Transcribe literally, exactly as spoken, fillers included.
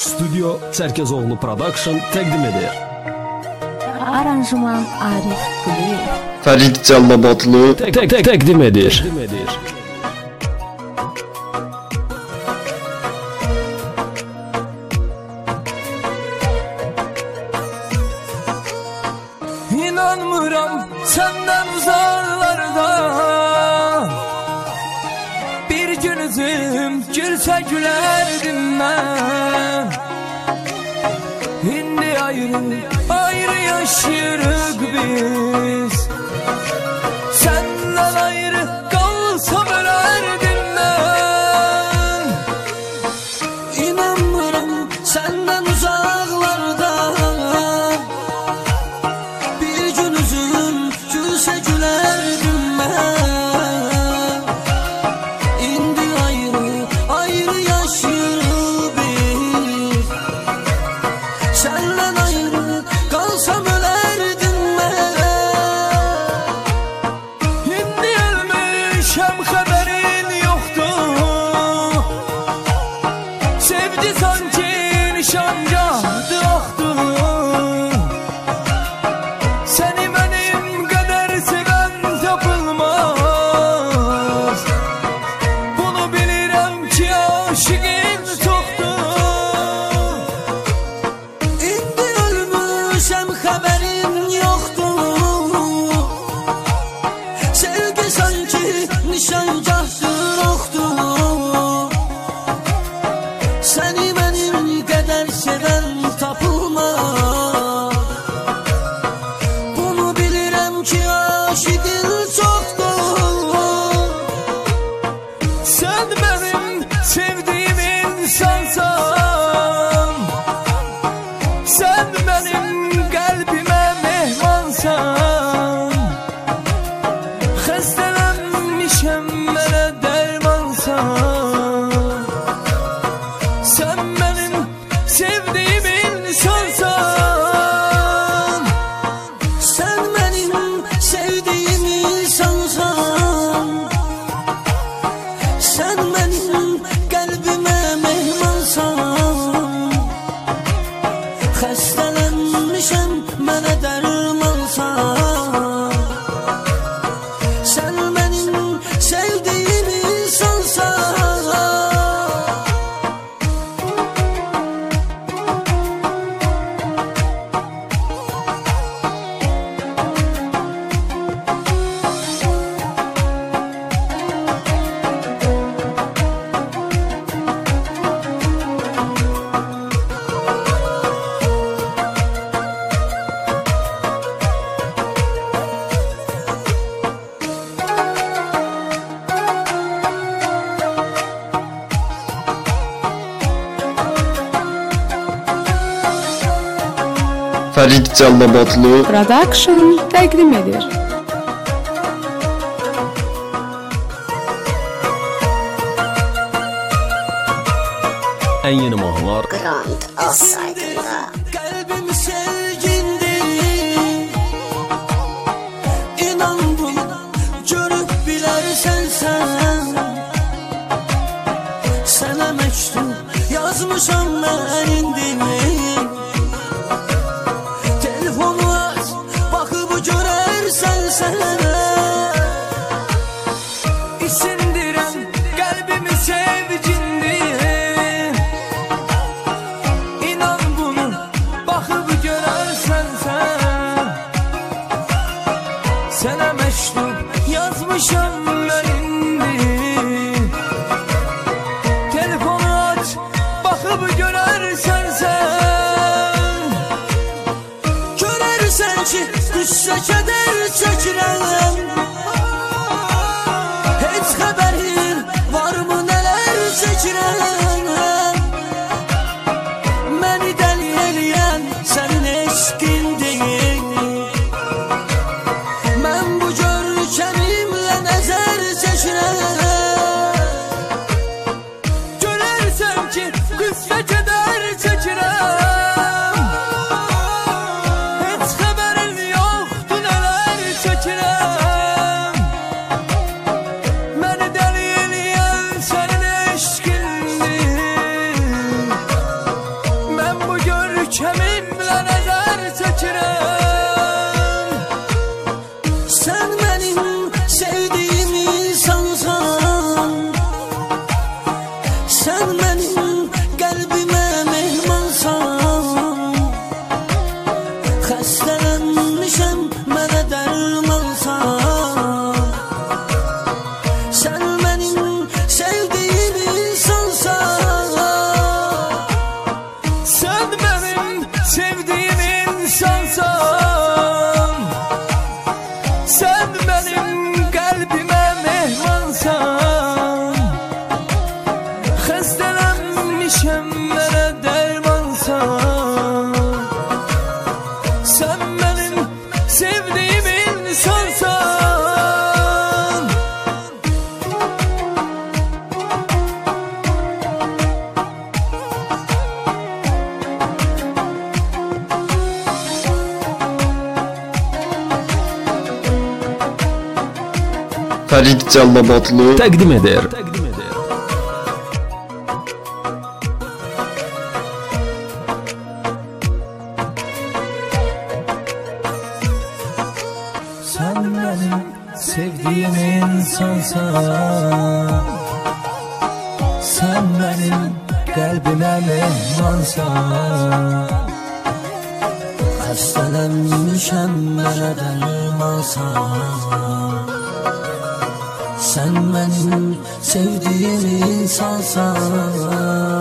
Stüdyo Çerkezoğlu Production təqdim edir. Aranjman Arif Kuliyev. Farid Callabadlı Tek tek tek təqdim edir. Təqdim edir. İnanmıram senden uzaklarda, bir gün üzüm gülse gülerdim ben. Şimdi ayrı ayrı yaşıyoruz biz, senden ayrı kalsam ölerdim ben. İnanmıram senden uzaklarda, bir gün üzüm gülse gülerdim ben. Şimdi ayrı ayrı yaşıyoruz biz, senden ayrı kalsam ölerdim ben. Şimdi ölmüşem haberin yoktu, sevdi sanki nişangahtı oktu. Seni benim kadar seven tapılmaz, bunu bilirim ki aşıkın çoktu. İndi ölmüşem haberin yoktu, sevgi sanki nişangahtır oktu. Seni benim kadar seven tapılmaz, bunu bilirim ki aşıkın çoktu. Sen benim sevdiğim insansan, sen benim kalbime mehmansan, hastalanmışım bana dermansan. Sen benim sevdiğim insansan, sen benim sevdiğim insansan, sen benim kalbime mehmansan, hastalanmışım bana dermansan. Sen benim sevdiğim insansan. Farid Callabadlı Production təqdim edir. Ən yeni mahnılar Grand olsaydığında Kalbim sevgindi, inan bunu görüp bilersen sen. Sana mektup yazmışam ben indi, telefonu aç bakıp görersen sen. İsindiren kalbimi sevgindi, İnan bunu bakıp görersen sen. Sana mektup yazmışam ben indi, telefonu aç bakıp görersen sen. Görersen ki düşse keder çekirem, hiç haberin var mı neler çekirem. Beni deli eleyen senin eşkin değil, ben bu görkemimle nezer çekirem. Görersen ki kısa keder çekirem, hiç haberin yoktu neler çekirem. Beni deli eleyen senin eşkin değil, Elemlere dermansan, sen benim sevdiğim insansan. Ferit Callabadlı təqdim edir. Sen benim sevdiğim insansan, sen benim kalbime mehmansan. Hastalanmışım bana dermansan, sen benim sevdiğim insansan.